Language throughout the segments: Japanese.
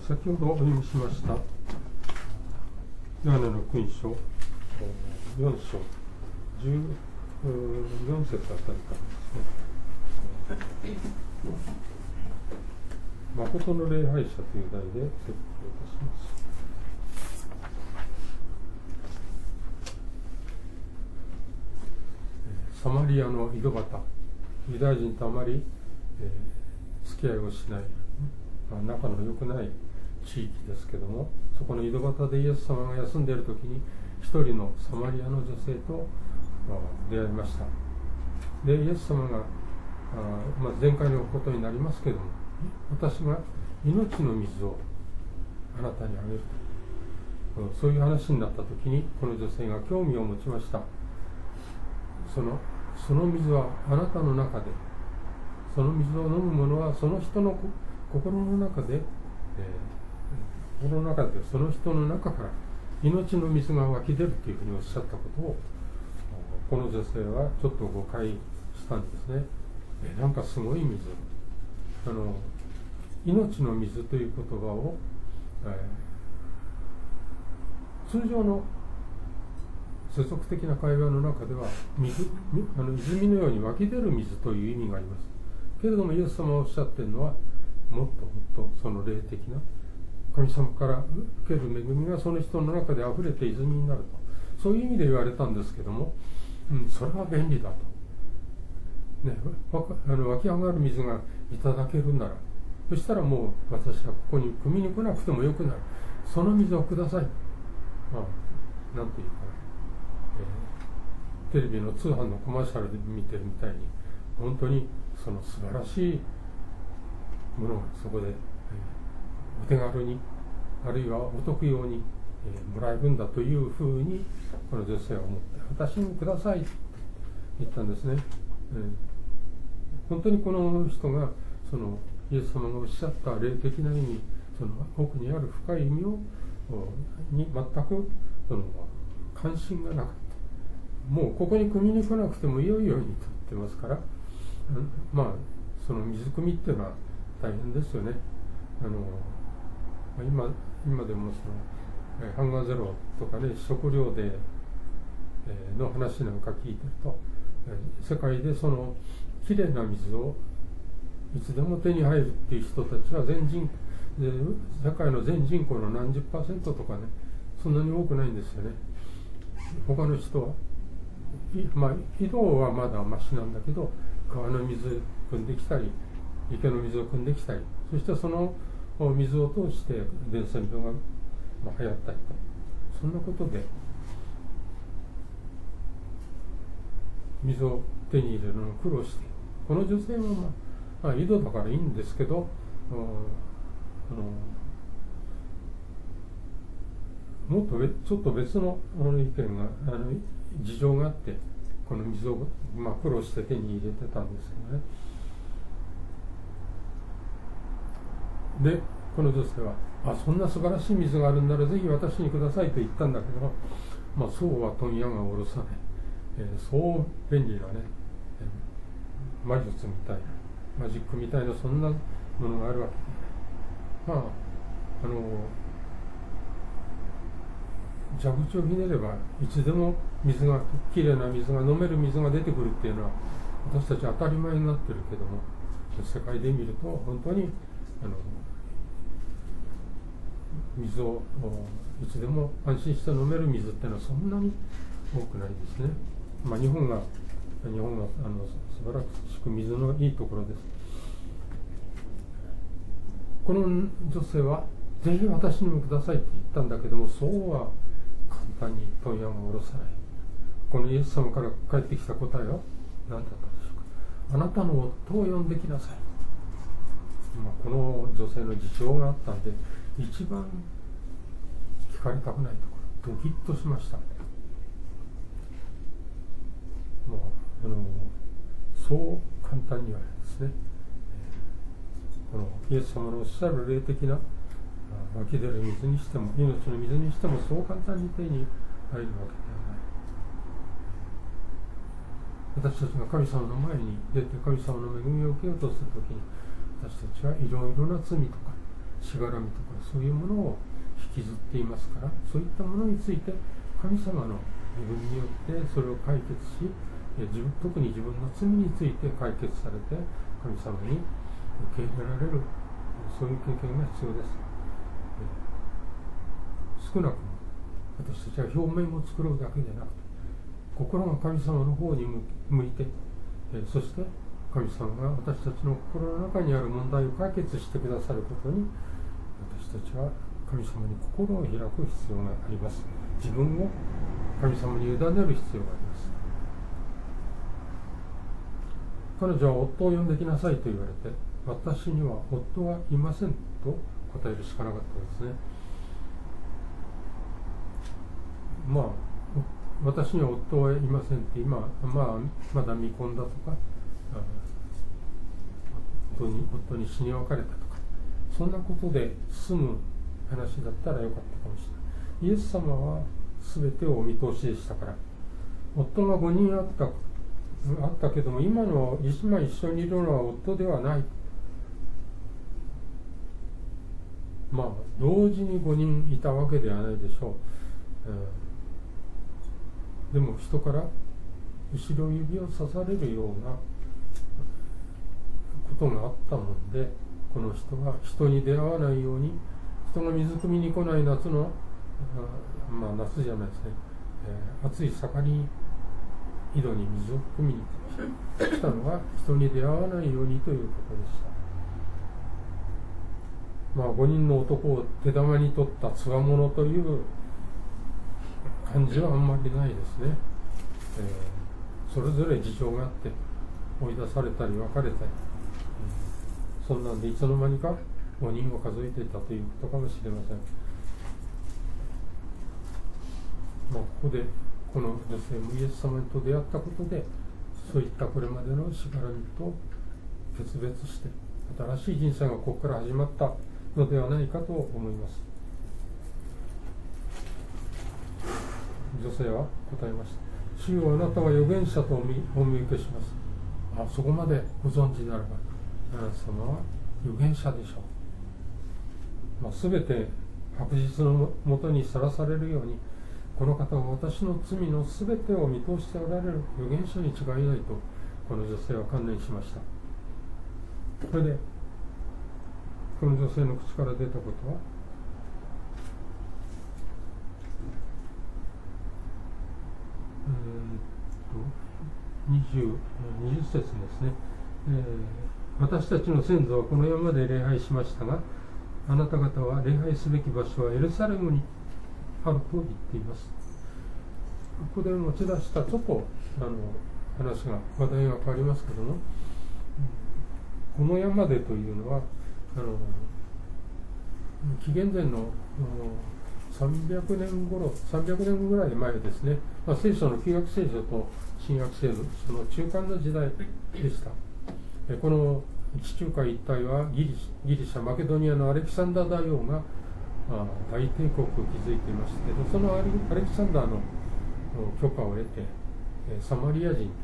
先ほどお読みしましたヨハネの福音書4章14節あたりからですね、誠の礼拝者という題で説明いたします。サマリアの井戸端、ユダヤ人とあまり、付き合いをしない、仲の良くない地域ですけども、そこの井戸端でイエス様が休んでいる時に一人のサマリアの女性と出会いました。でイエス様が前回のことになりますけども、私が命の水をあなたにあげると、そういう話になった時にこの女性が興味を持ちました。その水はあなたの中で、その水を飲む者はその人の心の中で、その人の中から命の水が湧き出るというふうにおっしゃったことを、この女性はちょっと誤解したんですね。なんかすごい水、命の水という言葉を、通常の世俗的な会話の中では泉のように湧き出る水という意味があります。けれどもイエス様がおっしゃっているのは、もっともっとその霊的な神様から受ける恵みがその人の中であふれて泉になると、そういう意味で言われたんですけども、それは便利だと、湧き上がる水がいただけるなら、そしたらもう私はここに汲みに来なくてもよくなる、その水をください。なんていうか、テレビの通販のコマーシャルで見てるみたいに、本当にその素晴らしいものがそこで、お手軽に、あるいはお得用に、もらえるんだというふうにこの女性は思って、私にもくださいと言ったんですね。本当にこの人がそのイエス様がおっしゃった霊的な意味、その奥にある深い意味に全くその関心がなかった。もうここに汲みに来なくてもいいようにと言ってますから、その水汲みっていうのは大変ですよね。今でもそのハンガーゼロとかね、食料での話なんか聞いてると、世界でそのきれいな水をいつでも手に入るっていう人たちは世界の全人口の何十%とかね、そんなに多くないんですよね。他の人は井戸はまだマシなんだけど、川の水汲んできたり池の水を汲んできたり、そしてその水を通して伝染病が流行ったりと、そんなことで水を手に入れるのを苦労して、この女性は井戸だからいいんですけど、もっとちょっと別の意見が事情があって、この水を苦労して手に入れてたんですけどね。でこの女性は、そんな素晴らしい水があるんならぜひ私にくださいと言ったんだけど、そうは問屋が下ろさない、そう便利なね、魔術みたいな、マジックみたいな、そんなものがあるわけで、蛇口をひねればいつでもきれいな水が飲める水が出てくるっていうのは私たち当たり前になってるけども、世界で見ると本当に水をいつでも安心して飲める水っていうのはそんなに多くないですね。日本が素晴らしく水のいいところです。この女性はぜひ私にもくださいって言ったんだけども、そうは簡単に問屋が下ろさない。このイエス様から返ってきた答えは何だったでしょうか。あなたの夫を呼んできなさい。この女性の事情があったんで、一番聞かれたくないところ、ドキッとしました。そう簡単にはですね、このイエス様のおっしゃる霊的な湧き出る水にしても、命の水にしても、そう簡単に手に入るわけではない。私たちが神様の前に出て神様の恵みを受けようとするときに、私たちはいろいろな罪とかしがらみとかそういうものを引きずっていますから、そういったものについて神様の恵みによってそれを解決し、特に自分の罪について解決されて神様に受け入れられる、そういう経験が必要です。少なくとも私たちは表面を作るだけでなくて、心が神様の方に向いて、そして神様が私たちの心の中にある問題を解決してくださることに、私たちは神様に心を開く必要があります。自分を神様に委ねる必要があります。彼女は夫を呼んできなさいと言われて、私には夫はいませんと答えるしかなかったですね。私には夫はいませんって今、まだ未婚だとか、夫に死に別れたとか、そんなことで済む話だったらよかったかもしれない。イエス様は全てをお見通しでしたから、夫が5人あったけども、今一緒にいるのは夫ではない。同時に5人いたわけではないでしょう。でも人から後ろ指を刺されるようなことがあったもんで、この人は人に出会わないように、人が水汲みに来ない夏の、夏じゃないですね、暑い盛り井戸に水を汲みに来たのは人に出会わないようにということでした。5人の男を手玉に取ったつわものという感じはあんまりないですね。それぞれ事情があって追い出されたり別れたり、そんなんでいつの間にか5人を数えていたということかもしれません。ここでこの女性もイエス様と出会ったことで、そういったこれまでのしがらみと決別して新しい人生がここから始まったのではないかと思います。女性は答えました。主よ、あなたは預言者とお見受けします。そこまでご存知ならば、あなた様は預言者でしょう。すべて白日のもとにさらされるように、この方は私の罪のすべてを見通しておられる預言者に違いないと、この女性は観念しました。それでこの女性の口から出たことは、20節ですね。私たちの先祖はこの山で礼拝しましたが、あなた方は礼拝すべき場所はエルサレムにあると言っています。ここで持ち出したちょっと話が話題が変わりますけども、この山でというのは紀元前の300年ぐらい前ですね。聖書の旧約聖書と新約聖書の中間の時代でした。この地中海一帯はギリシャマケドニアのアレキサンダー大王が大帝国を築いていましたけど、そのアレキサンダーの許可を得てサマリア人、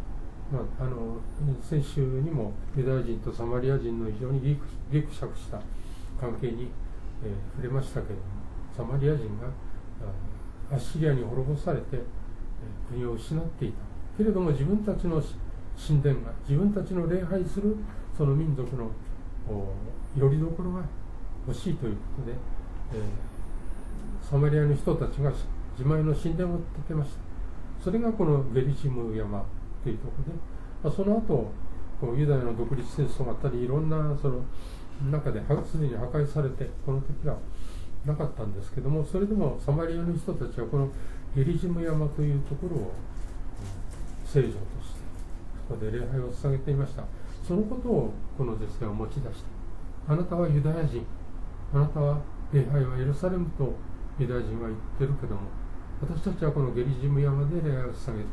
先週にもユダヤ人とサマリア人の非常にギクシャクした関係に、触れましたけれども、サマリア人がアッシリアに滅ぼされて、国を失っていたけれども、自分たちの神殿が、自分たちの礼拝するその民族のよりどころが欲しいということで、サマリアの人たちが自前の神殿を建てました。それがこのゲリジム山というところで、その後ユダヤの独立戦争があったり、いろんなその中ですでに破壊されて、この時はなかったんですけども、それでもサマリアの人たちはこのゲリジム山というところを聖女としてそこで礼拝を捧げていました。そのことをこの女性は持ち出して、あなたはユダヤ人、あなたは礼拝はエルサレムとユダヤ人は言ってるけども、私たちはこのゲリジム山で礼拝を捧げている。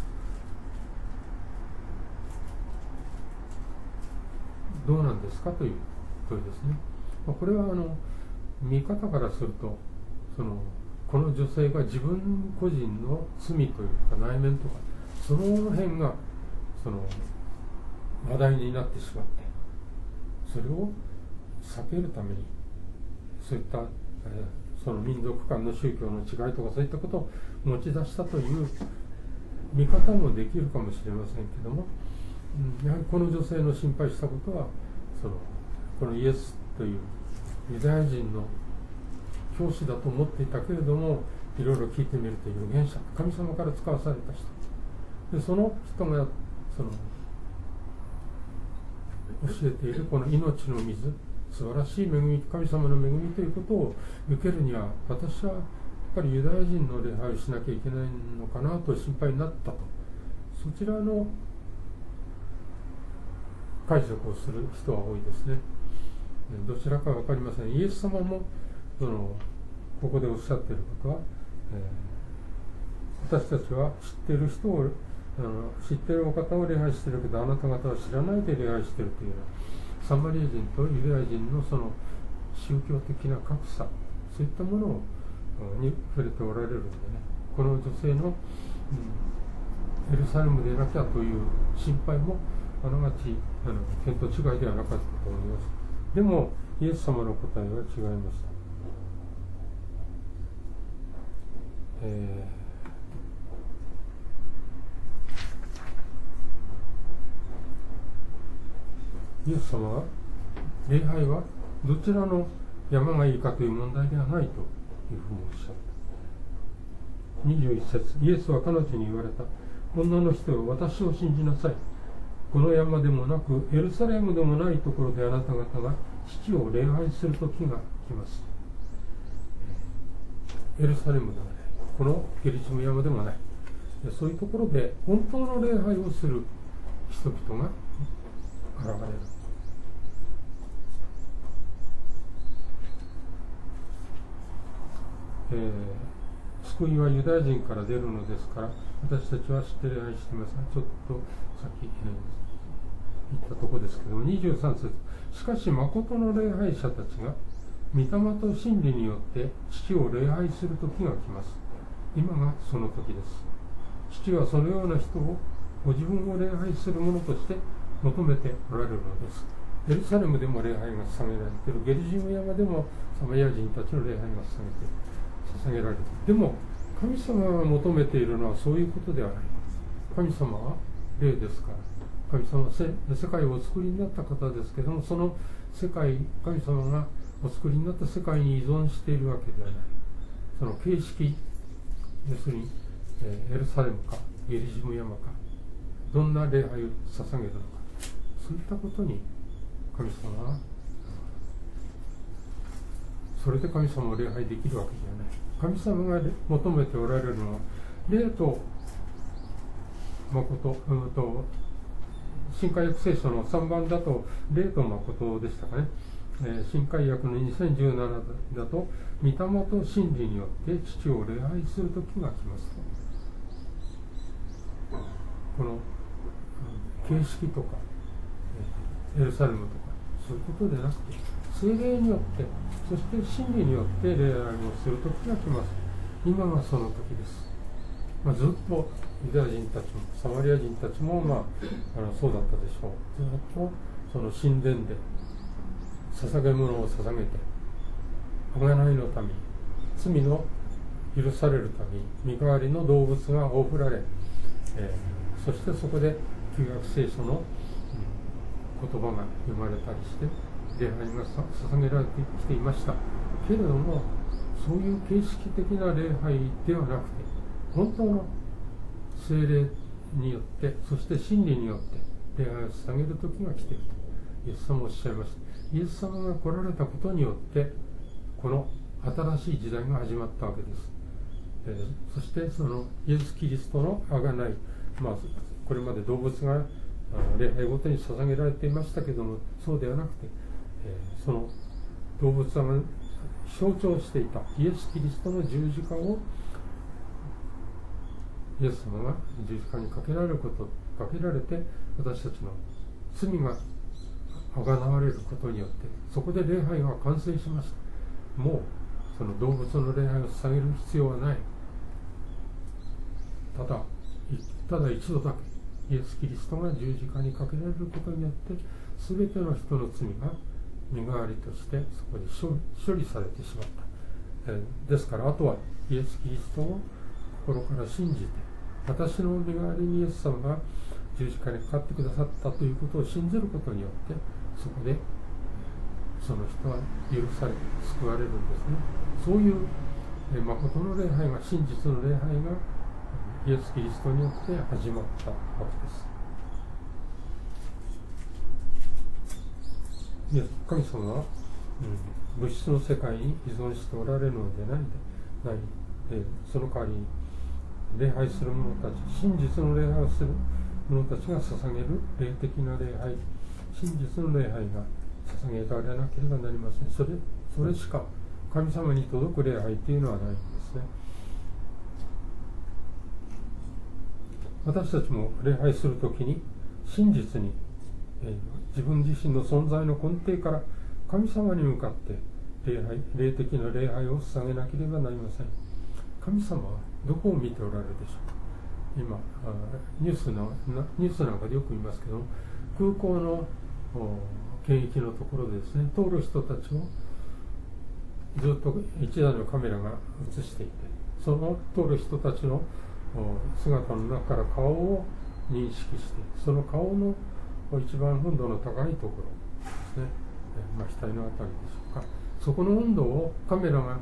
どうなんですかという問いですね。これは見方からすると、この女性が自分個人の罪というか内面とか、その辺が話題になってしまって、それを避けるためにそういった、その民族間の宗教の違いとかそういったことを持ち出したという見方もできるかもしれませんけども、やはりこの女性の心配したことはこのイエスというユダヤ人の教師だと思っていたけれども、いろいろ聞いてみると預言者、神様から使わされた人で、その人が教えているこの命の水、素晴らしい恵み、神様の恵みということを受けるには、私はやっぱりユダヤ人の礼拝をしなきゃいけないのかなと心配になったと、そちらの解釈をする人は多いですね。どちらかは分かりません。イエス様もここでおっしゃっていることは、私たちは知っている人を知っているお方を礼拝しているけど、あなた方は知らないで礼拝しているというような、サマリア人とユダヤ人のその宗教的な格差、そういったものに触れておられるのでね、この女性の、エルサレムでなきゃという心配もあながち見当違いではなかったと思います。でもイエス様の答えは違いました。イエス様は礼拝はどちらの山がいいかという問題ではないというふうにおっしゃった。21節、イエスは彼女に言われた。女の人よ、私を信じなさい。この山でもなくエルサレムでもないところであなた方が父を礼拝する時が来ます。エルサレムではない、このゲリシム山でもない、そういうところで本当の礼拝をする人々が現れる。救いはユダヤ人から出るのですから、私たちは知って礼拝していますが、ちょっとさっき、言ったところですけども、23節、しかし誠の礼拝者たちが御霊と真理によって父を礼拝する時が来ます。今がその時です。父はそのような人をご自分を礼拝する者として求めておられるのです。エルサレムでも礼拝が捧げられている、ゲリジム山でもサマリア人たちの礼拝が捧げられている。でも神様が求めているのはそういうことではない。神様は霊ですから、神様は世界をお作りになった方ですけども、その世界、神様がお作りになった世界に依存しているわけではない。その形式、要するに、エルサレムかゲリジム山か、どんな礼拝を捧げるのか、そういったことに神様はそれで神様を礼拝できるわけじゃない。神様が求めておられるのは霊と誠、新海訳聖書の3番だと霊と誠でしたかね。新海訳の2017だと御霊と真理によって父を礼拝する時が来ますと。この形式とかエルサレムとかそういうことでなくて、聖霊によって、そして真理によって礼拝をする時が来ます。今がその時です。ずっとユダヤ人たちもサマリア人たちも、そうだったでしょう。ずっとその神殿で捧げ物を捧げて、贖いのために、罪の許されるために身代わりの動物が贈られ、そしてそこで旧約聖書の言葉が読まれたりして礼拝が捧げられてきていましたけれども、そういう形式的な礼拝ではなくて、本当の聖霊によって、そして真理によって礼拝を捧げる時が来ているとイエス様はおっしゃいました。イエス様が来られたことによってこの新しい時代が始まったわけです。そしてそのイエス・キリストの贖い、これまで動物が礼拝ごとに捧げられていましたけども、そうではなくて、その動物が象徴していたイエス・キリストの十字架をイエス様が十字架にかけられて、私たちの罪があがなわれることによって、そこで礼拝が完成しました。もうその動物の礼拝を捧げる必要はない。ただ一度だけイエス・キリストが十字架にかけられることによって、全ての人の罪が身代わりとしてそこで処理されてしまった、ですからあとはイエス・キリストを心から信じて、私の身代わりにイエス様が十字架にかかってくださったということを信じることによって、そこでその人は許されて救われるんですね。そういう誠の礼拝が、真実の礼拝がイエス・キリストによって始まったわけです。神様は、物質の世界に依存しておられるのでないで、その代わりに礼拝する者たち、真実の礼拝をする者たちが捧げる霊的な礼拝、真実の礼拝が捧げられなければなりません。それしか神様に届く礼拝というのはないんですね。私たちも礼拝するときに真実に、自分自身の存在の根底から神様に向かって霊的な礼拝を捧げなければなりません。神様はどこを見ておられるでしょうか。今ニュースなんかでよく見ますけど、空港の検疫のところでですね、通る人たちをずっと一台のカメラが映していて、その通る人たちの姿の中から顔を認識して、その顔の一番温度の高いところですね、額のあたりでしょうか、そこの温度をカメラの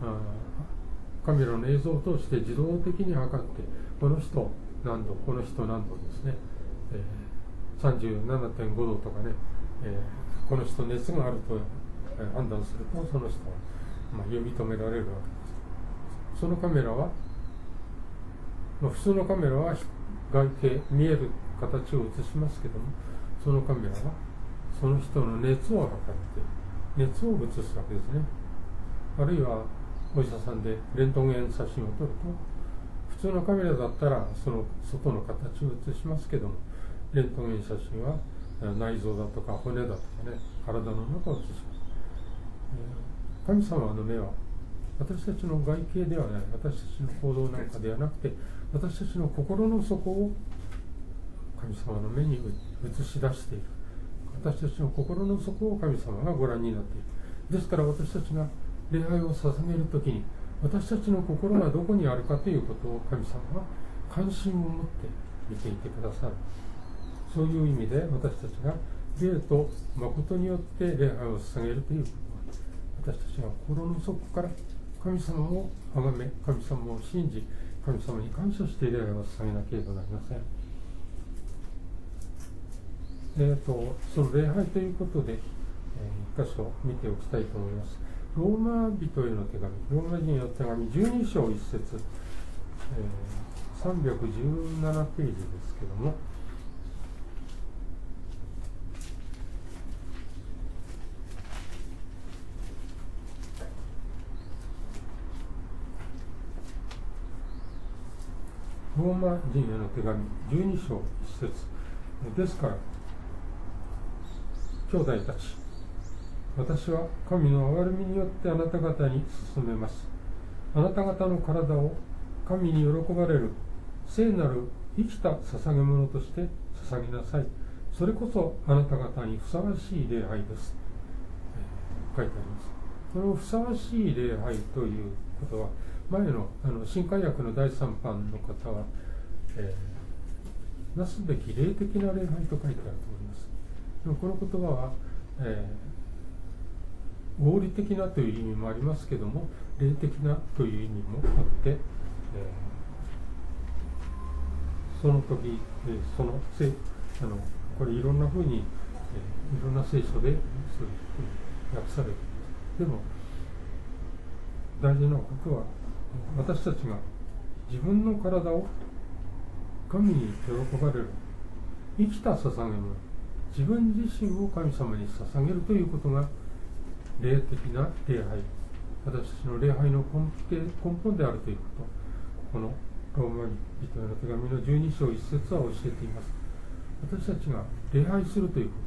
映像を通して自動的に測って、この人何度、この人何度ですね、37.5 度とかね、この人熱があると判断すると、その人は呼び止められるわけです。そのカメラは、普通のカメラは外形見える形を映しますけども、そのカメラはその人の熱を測って熱を映すわけですね。あるいはお医者さんでレントゲン写真を撮ると、普通のカメラだったらその外の形を映しますけども、レントゲン写真は内臓だとか骨だとかね、体の中を映します。神様の目は私たちの外形ではない、私たちの行動なんかではなくて、私たちの心の底を神様の目に映し出している。私たちの心の底を神様がご覧になっている。ですから私たちが礼拝を捧げるときに、私たちの心がどこにあるかということを神様は関心を持って見ていてくださる。そういう意味で私たちが霊と誠によって礼拝を捧げるということは、私たちが心の底から神様を崇め、神様を信じ、神様に感謝して礼拝を捧げなければなりません。その礼拝ということで、一箇所見ておきたいと思います。ローマ人への手紙、ローマ人への手紙12章1節、317ページですけども、ローマ人への手紙12章1節ですから、兄弟たち、私は神の憐れみによってあなた方に進めます。あなた方の体を神に喜ばれる聖なる生きた捧げ物として捧げなさい。それこそあなた方にふさわしい礼拝です。書いてあります。このふさわしい礼拝ということは、前の新海訳の第3版の方は、なすべき霊的な礼拝と書いてあると思います。でもこの言葉は、合理的なという意味もありますけども、霊的なという意味もあって、その時、これいろんなふうに、いろんな聖書でそういうふうに訳されています。でも大事なことは、私たちが自分の体を神に喜ばれる生きた捧げ物、自分自身を神様に捧げるということが霊的な礼拝、私たちの礼拝の根本であるということ、このローマ人への手紙の12章1節は教えています。私たちが礼拝するという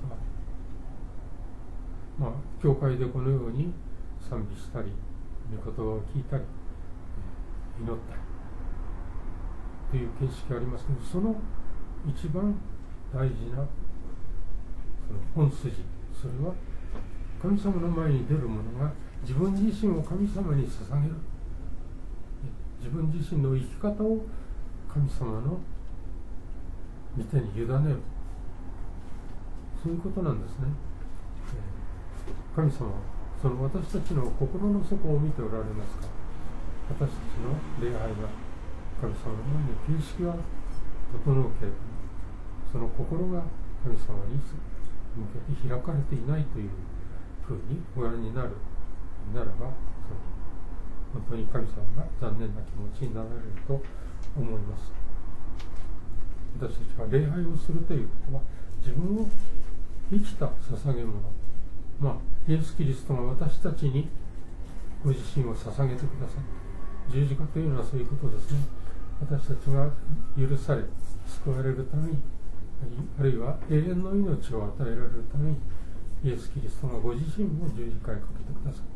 ことは、教会でこのように賛美したり、御言葉を聞いたり、祈ったりという形式がありますけど、その一番大事なその本筋、それは神様の前に出る者が自分自身を神様に捧げる、自分自身の生き方を神様の御手に委ねる、そういうことなんですね。神様はその私たちの心の底を見ておられますか。私たちの礼拝が神様の前に形式が整うけれども、その心が神様に向けて開かれていないというふうにご覧になるならば、本当に神様が残念な気持ちになられると思います。私たちは礼拝をするということは、自分を生きた捧げ物、イエス・キリストが私たちにご自身を捧げてください。十字架というのはそういうことですね。私たちが許され救われるために、あるいは永遠の命を与えられるために、イエス・キリストがご自身を十字架にかけてくださった。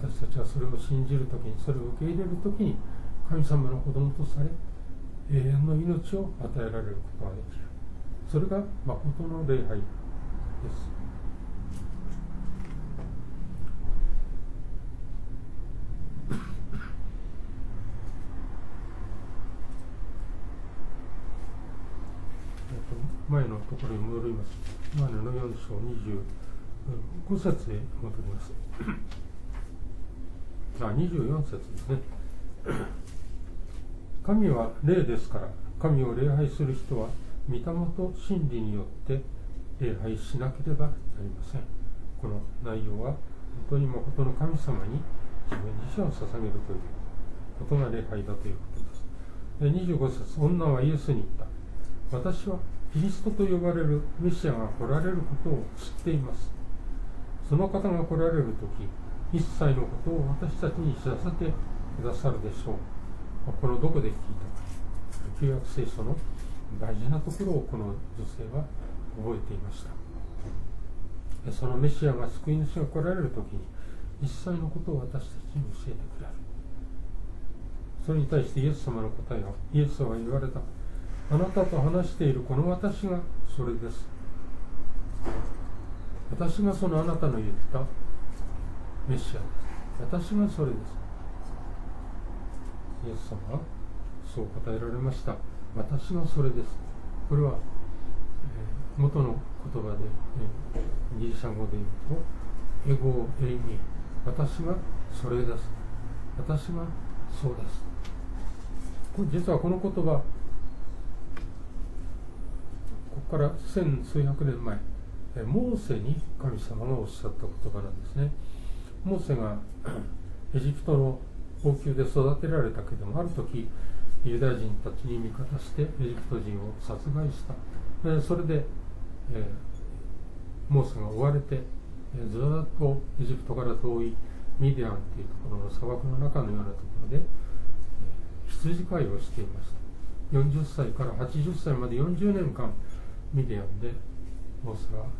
私たちはそれを信じるときに、それを受け入れるときに、神様の子供とされ、永遠の命を与えられることができる。それが誠の礼拝です。前のところに戻ります。ヨハネの4章25節へ戻ります。24節ですね。神は霊ですから、神を礼拝する人は御霊と真理によって礼拝しなければなりません。この内容は本当に誠の神様に自分自身を捧げるということが礼拝だということです。で、25節、女はイエスに言った。私はキリストと呼ばれるメシアが来られることを知っています。その方が来られるとき、一切のことを私たちに知らせてくださるでしょう。このどこで聞いたか、旧約聖書の大事なところをこの女性は覚えていました。そのメシアが救い主が来られるときに、一切のことを私たちに教えてくれる。それに対してイエス様の答えは、イエスは言われた。あなたと話しているこの私がそれです。私がそのあなたの言ったメシアです。私がそれです。イエス様はそう答えられました。私がそれです。これは、元の言葉で、ギリシャ語で言うと、エゴエイミ、私がそれです。私がそうです。実はこの言葉、ここから千数百年前、モーセに神様がおっしゃった言葉なんですね。モーセがエジプトの王宮で育てられたけども、ある時ユダヤ人たちに味方してエジプト人を殺害した。それで、モーセが追われて、ずっとエジプトから遠いミディアンというところの砂漠の中のようなところで、羊飼いをしていました。40歳から80歳まで40年間ミディアンでモーセは、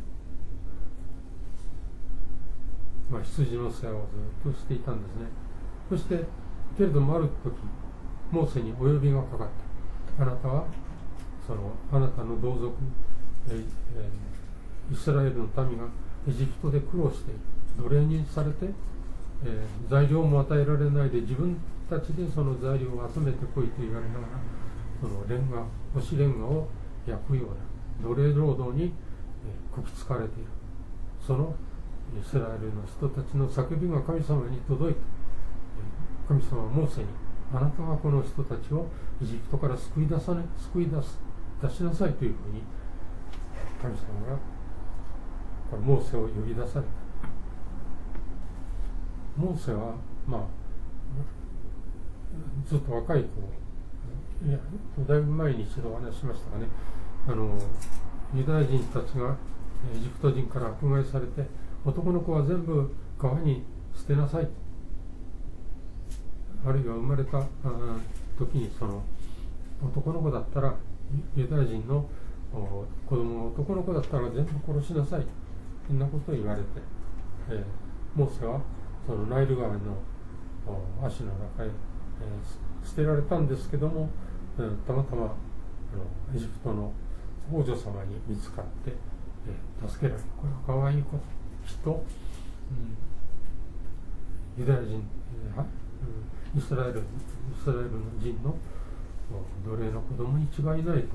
羊の世話をずっとしていたんですね。そしてけれどもある時、モーセにお呼びがかかった。あなたはあなたの同族、イスラエルの民がエジプトで苦労している。奴隷にされて、材料も与えられないで自分たちでその材料を集めてこいと言われながら、そのレンガ、干しレンガを焼くような奴隷労働にこき使われている。そのイスラエルの人たちの叫びが神様に届いた。神様はモーセに、あなたはこの人たちをエジプトから救い出しなさいというふうに神様がこのモーセを呼び出された。モーセはずっと若い頃、だいぶ前に一度お話ししましたがね、ユダヤ人たちがエジプト人から迫害されて、男の子は全部川に捨てなさい、あるいは生まれた時にその男の子だったら、ユダヤ人の子供の男の子だったら全部殺しなさい、そんなことを言われて、モーセはそのナイル川の足の中へ、捨てられたんですけども、たまたまエジプトの王女様に見つかって、助けられる。これは可愛いこと。 人、ユダヤ人、イスラエルの人の奴隷の子供に違いないと言って、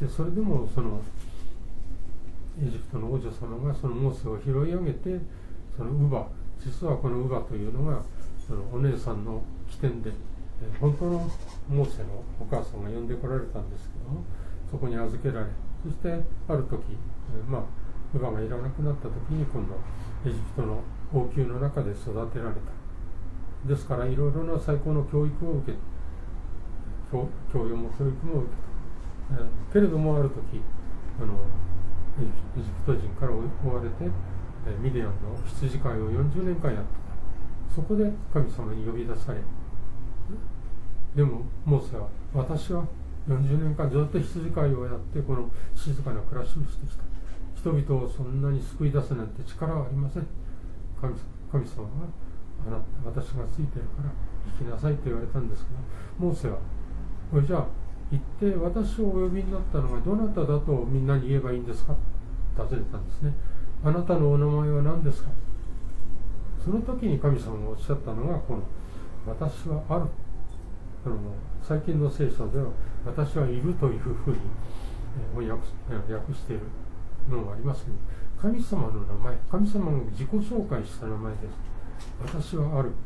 それでもそのエジプトの王女様がそのモーセを拾い上げて、その乳母、実はこの乳母というのがそのお姉さんの起点で、本当のモーセのお母さんが呼んでこられたんですけども、そこに預けられ、そしてある時、乳母がいらなくなった時に今度エジプトの王宮の中で育てられた。ですからいろいろな最高の教育を受け、教養も教育も受けた。けれどもある時エジプト人から追われてミディアンの羊飼いを40年間やってた。そこで神様に呼び出され、でもモーセは、私は40年間ずっと羊飼いをやってこの静かな暮らしをしてきた。人々をそんなに救い出すなんて力はありません。神様は私がついてるから行きなさいと言われたんですけど、モーセはこれじゃあ行って私をお呼びになったのがどなただとみんなに言えばいいんですかと尋ねたんですね。あなたのお名前は何ですか。その時に神様がおっしゃったのがこの私はある。最近の聖書では私はいるというふうに訳しているのがありますけど、神様の名前、神様が自己紹介した名前です。私はある。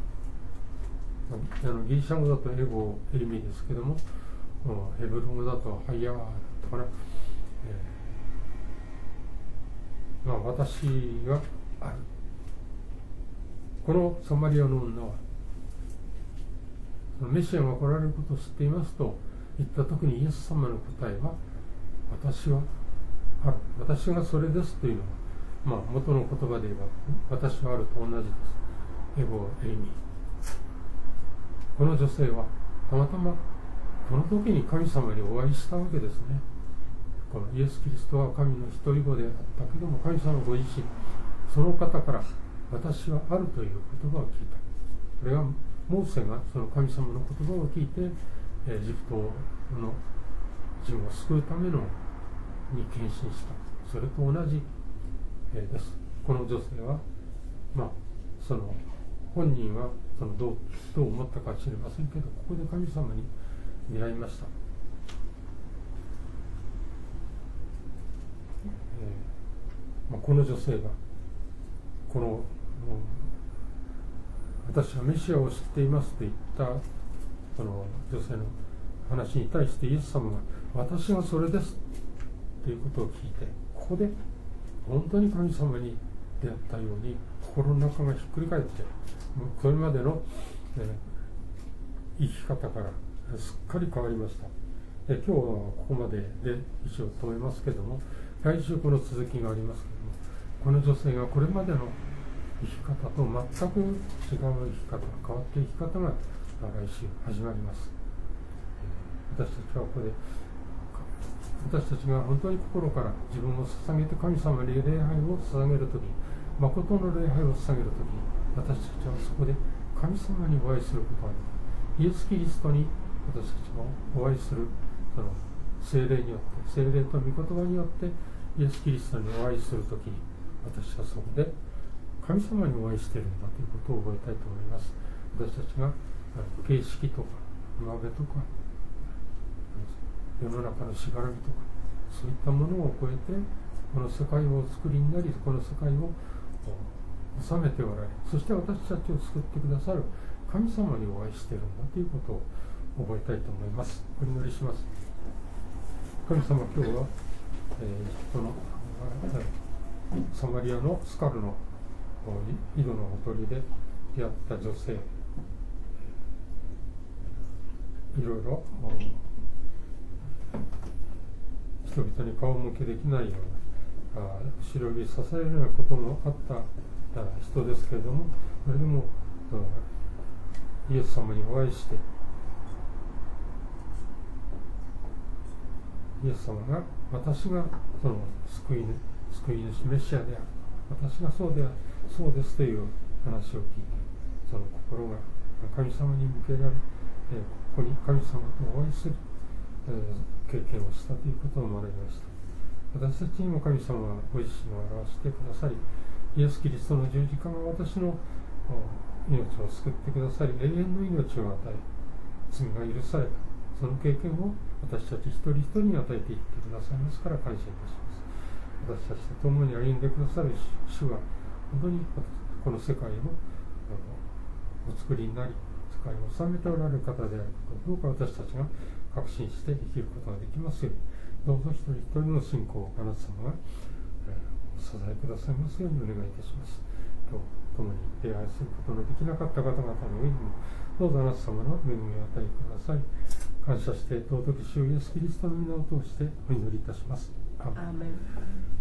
ギリシャ語だとエゴエリミですけども、ヘブル語だとハイヤーだったかな、私がある。このサマリアの女はメシアが来られることを知っていますと言った時に、イエス様の答えは私はある、私がそれですというのは、元の言葉で言えば私はあると同じです。エゴエイミ。この女性はたまたまこの時に神様にお会いしたわけですね。このイエス・キリストは神の一人子であったけども、神様ご自身その方から私はあるという言葉を聞いた。これはモーセがその神様の言葉を聞いてエジプトの人を救うためのに献身した。それと同じです。この女性はその本人はそのどう思ったか知りませんけど、ここで神様に出会いました。この女性がこの私はメシアを知っていますと言ったこの女性の話に対してイエス様が私がそれですということを聞いて、ここで本当に神様に出会ったように心の中がひっくり返って、それまでの、生き方からすっかり変わりました。今日はここまでで一応止めますけども、来週この続きがありますけども、この女性がこれまでの生き方と全く違う生き方、変わった生き方が来週始まります。私たちはここで私たちが本当に心から自分を捧げて神様に礼拝を捧げるとき、誠の礼拝を捧げるとき、私たちはそこで神様にお会いすることがあります。イエス・キリストに私たちがお会いするその聖霊によって、聖霊と御言葉によってイエス・キリストにお会いするときに、私はそこで神様にお会いしているんだということを覚えたいと思います。私たちが形式とか上辺とか世の中のしがらみとかそういったものを超えてこの世界をお作りになり、この世界を治めておられ、そして私たちを救ってくださる神様にお会いしているんだということを覚えたいと思います。お祈りします。神様、今日は、このサマリアのスカルの井戸のほとりで出会った女性、いろいろ人々に顔向けできないような後ろ指さされるようなこともあった人ですけれども、それでもイエス様にお会いして、イエス様が私がその救い主メシアである、私がそうですという話を聞いて、その心が神様に向けられ、ここに神様とお会いする、経験をしたということを学びました。 私たちにも神様はご自身を表してくださり、イエス・キリストの十字架が私の命を救ってくださり、永遠の命を与え、罪が許された、その経験を私たち一人一人に与えていってくださいますから感謝いたします。私たちと共に歩んでくださる主は本当にこの世界をお作りになり、世界を治めておられる方であることをどうか私たちが確信して生きることができますように、どうぞ一人一人の信仰をあなた様がお支えくださいますようにお願いいたします。今日共に出会いすることのできなかった方々の上にもどうぞあなた様の恵みを与えてください。感謝して尊き主イエスキリストの皆を通してお祈りいたします。アーメン。